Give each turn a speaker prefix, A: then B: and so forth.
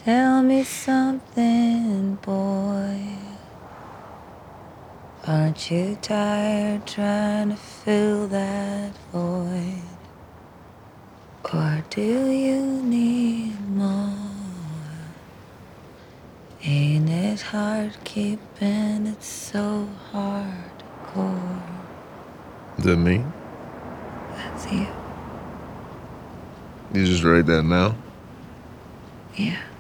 A: Tell me something, boy. Aren't you tired trying to fill that void? Or do you need more? Ain't it hard keeping it so hardcore?
B: Is that me?
A: That's you.
B: You just write that now?
A: Yeah.